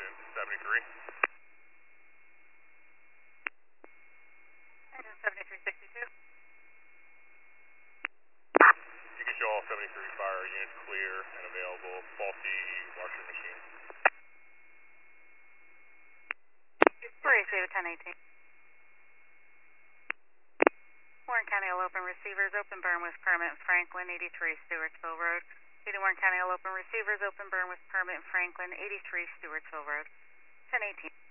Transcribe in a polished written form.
engine 73. Engine 7362. You can show all 73 fire units clear and available. Faulty washing machine. Brace David 1018. Warren County will open receivers, open burn with permit Franklin 83 Stewartsville Road. Warren County will open receivers, open burn with permit Franklin 83 Stewartsville Road. 1018.